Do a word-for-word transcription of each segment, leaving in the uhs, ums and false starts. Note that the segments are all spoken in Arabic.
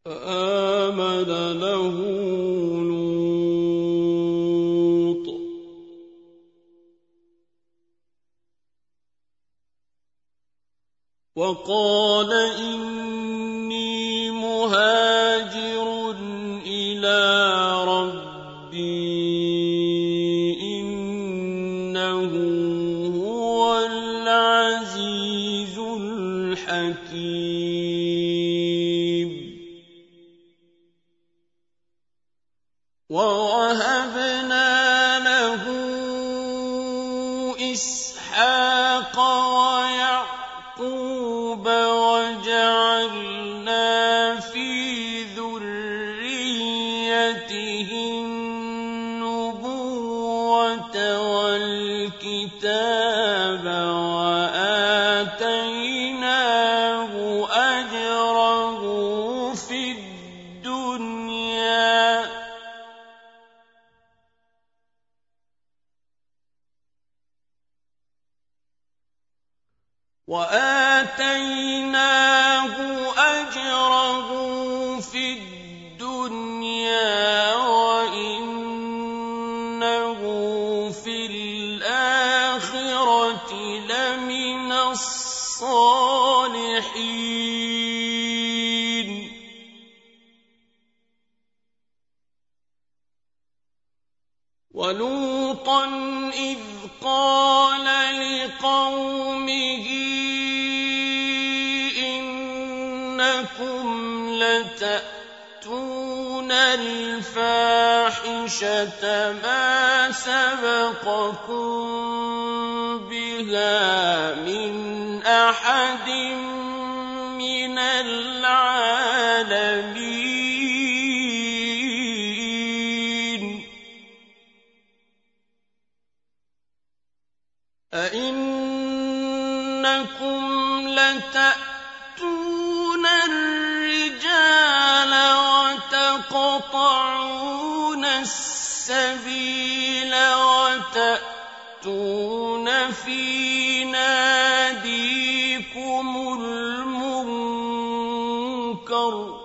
فآمن له لوط وقال إني مهاجر إلى ربي إنه هو العزيز الحكيم ووهبنا له إسحاق ويعقوب وجعلنا في ذريته النبوة والكتاب وآتيناه أجره في الدنيا وآتيناه أجره في الدنيا وإنه في الآخرة لمن الصالحين ولوطا إذ قال لقومه إنكم لتأتون الفاحشة ما سبقكم بها من أحد من العالمين أئنكم لتأتون الرجال وتقطعون السبيل وتأتون في ناديكم المنكر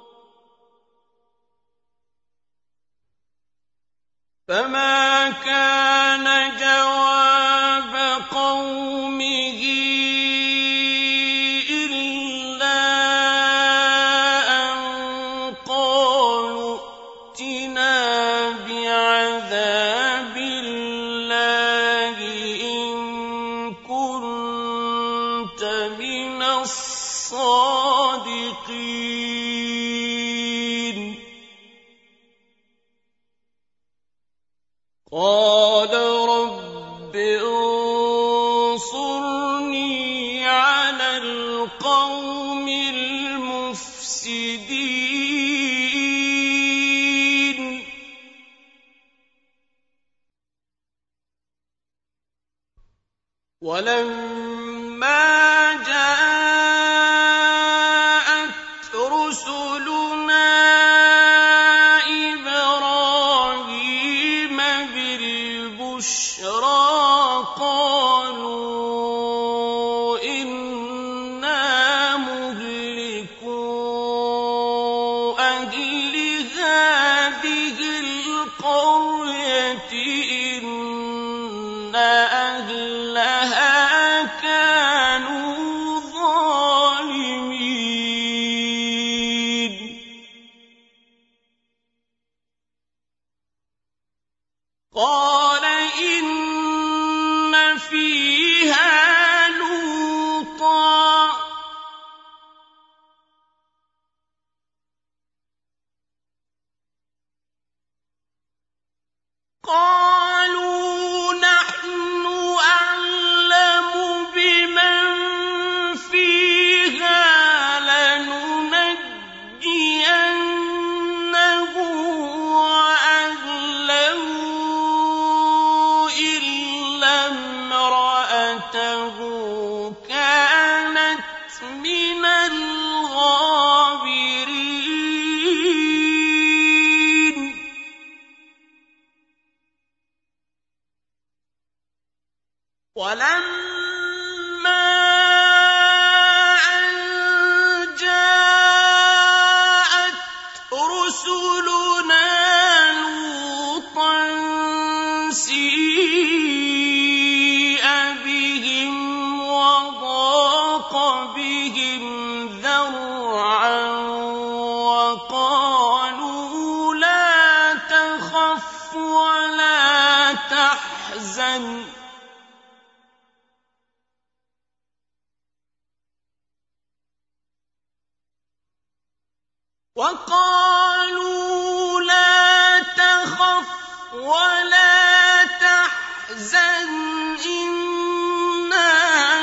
فما كان جواب قومه إلا أن قالوا ائتنا بعذاب الله إن كنت من الصادقين قال رب انصرني على القوم المفسدين ولما جاءت رسلنا إبراهيم بالبشرى قالوا إنا مهلكو أهل هذه القرية إن أهلها كانوا ظالمين قال إن فيها لوطا قال تحزن وقالوا لا تخف ولا تحزن إنا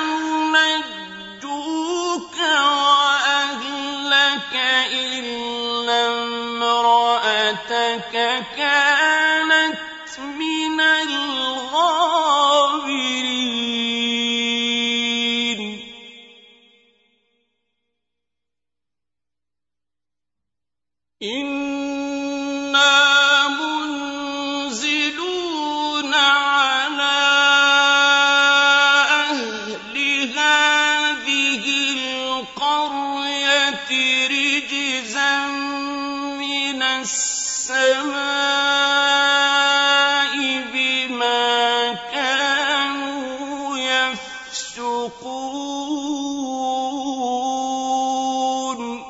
ننجوك وأهلك إلا امرأتك كانت من الغابرين إنا منزلون على أهل هذه القرية رجزا من السماء بما كانوا يفسقون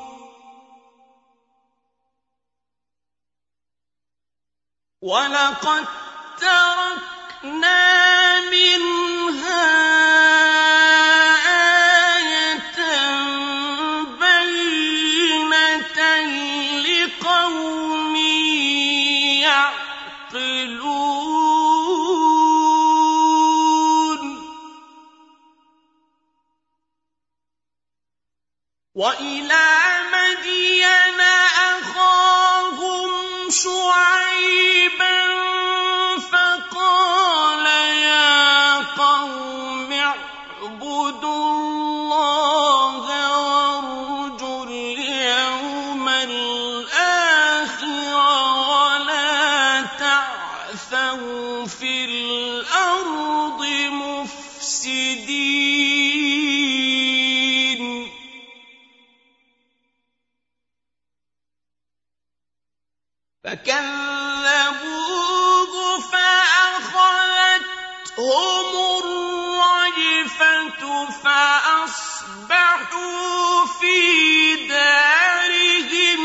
وَلَقَدْ تَرَكْنَا مِنْهَا آيَةً بَيِّنَةً لِقَوْمٍ يَعْقِلُونَ وَإِلَىٰ مَدْيَنَ أَخَاهُمْ شُعَيْبًا فَقَالَ يَا قَوْمِ اعْبُدُوا اللَّهَ وَارْجُوا الْيَوْمَ الْآخِرَ وَلَا تَعْثَوْا فِي الْأَرْضِ مُفْسِدِينَ فَكَذَّبُوهُ فَأَخَذَتْهُمُ الرَّجْفَةُ فَأَصْبَحُوا فِي دَارِهِمْ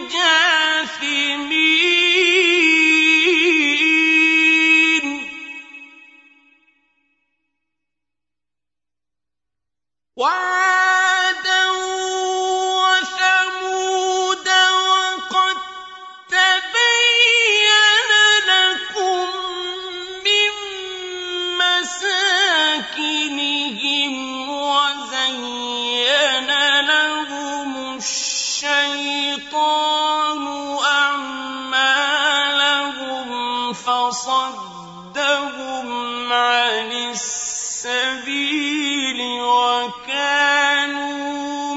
جَاثِمِينَ وَعَادًا وَثَمُودَ وَقَدْ تَبَيَّنَ لَكُم مِّن مَّسَاكِنِهِمْ وَزَيَّنَ لَهُمُ الشَّيْطَانُ أَعْمَالَهُمْ فَصَدَّهُمْ عَنِ السَّبِيلِ وَكَانُوا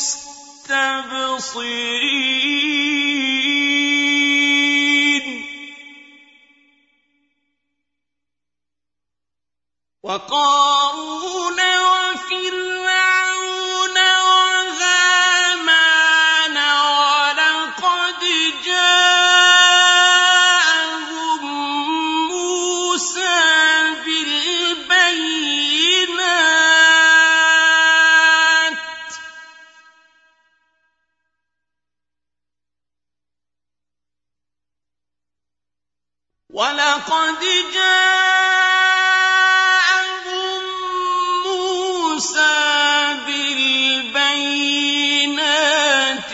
مُسْتَبْصِرِينَ وَقَارُونَ وَفِرْعَوْنَ وَهَامَانَ وَلَقَدْ جَاءَهُم مُّوسَىٰ بِالْبَيِّنَاتِ وَلَقَدْ جَاءَهُم مُّوسَىٰ بِالْبَيِّنَاتِ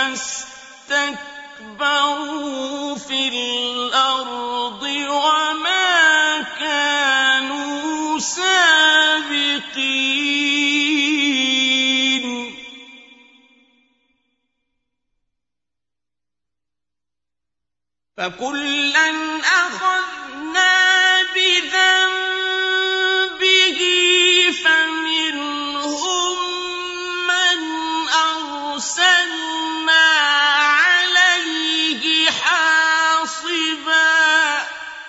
فَاسْتَكْبَرُوا فِي الْأَرْضِ وَمَا كَانُوا سَابِقِينَ فَكُلًّا أَخَذْنَا بِذَنبِهِ فَمِنْهُم مَّنْ أَرْسَلْنَا عَلَيْهِ حَاصِبًا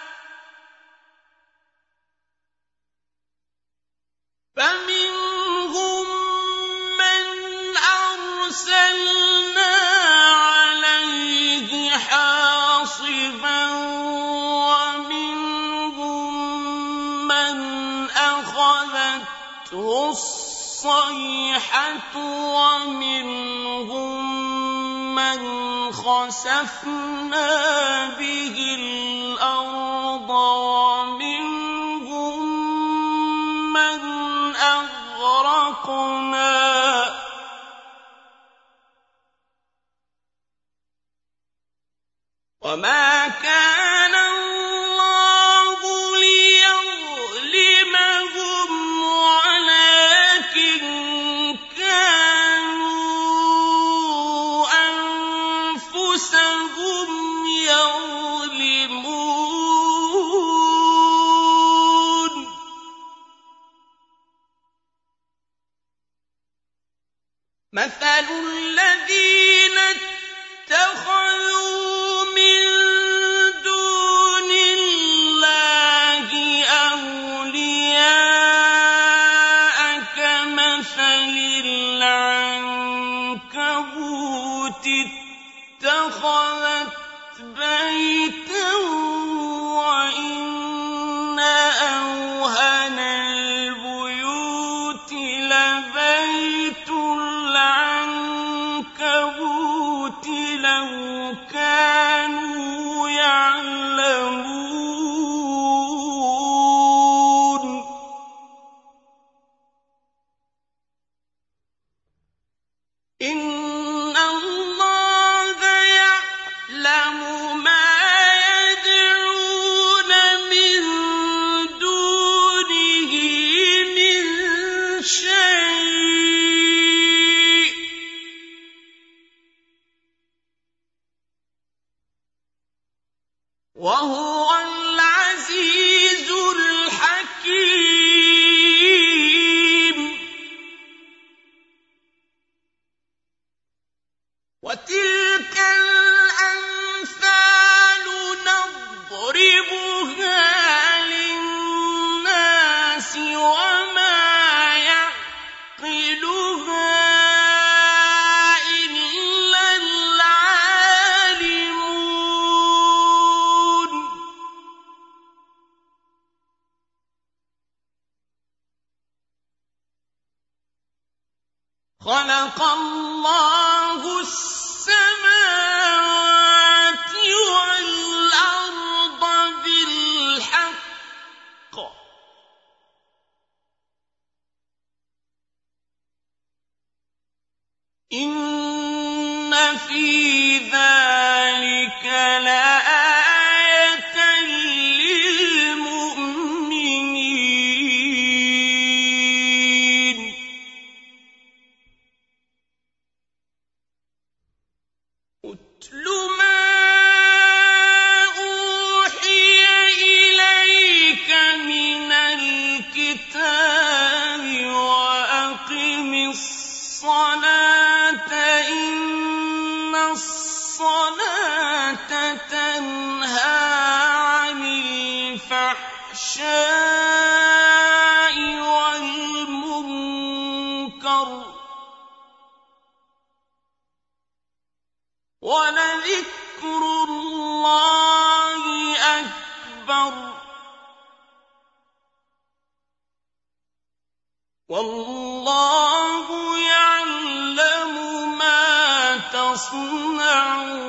فَمِنْهُم مَّنْ أَرْسَلْنَا عَلَيْهِ حَاصِبًا وَمِنْهُم مَّنْ أَخَذَتْهُ الصَّيْحَةُ وَمِنْهُم مَّنْ خَسَفْنَا بِهِ الْأَرْضَ وَمِنْهُم خَلَقْنَا وَمَا كَانَ اللَّهُ لِيَظْلِمَهُمْ وَلَٰكِن كَانُوا أَنفُسَهُمْ يَظْلِمُونَ مَثَلُ الَّذِينَ اتَّخَذُوا مِن دُونِ اللَّهِ أَوْلِيَاءَ كَمَثَلِ الْعَنكَبُوتِ اتَّخَذَتْ بَيْتًا وَإِنَّ أَوْهَنَ الْبُيُوتِ لَبَيْتُ الْعَنكَبُوتِ لَوْ كَانُوا يَعْلَمُونَ إِنَّ اللَّهَ يَعْلَمُ مَا يَدْعُونَ مِن دُونِهِ مِن شَيْءٍ ۚ وَهُوَ الْعَزِيزُ الْحَكِيمُ وَتِلْكَ الْأَمْثَالُ نَضْرِبُهَا لِلنَّاسِ وَمَا يَعْقِلُهَا إِلَّا الْعَالِمُونَ خَلَقَ اللَّهُ السَّمَاوَاتِ وَالْأَرْضَ بِالْحَقِّ ۚ إِنَّ فِي ذَٰلِكَ لَآيَةً لِّلْمُؤْمِنِينَ اتْلُ مَا أُوحِيَ إِلَيْكَ مِنَ الْكِتَابِ وَأَقِمِ الصَّلَاةَ ۖ إِنَّ الصَّلَاةَ تَنْهَىٰ عَنِ الْفَحْشَاءِ وَالْمُنكَرِ ۗ وَلَذِكْرُ اللَّهِ أَكْبَرُ ۗ وَاللَّهُ يَعْلَمُ مَا تَصْنَعُونَ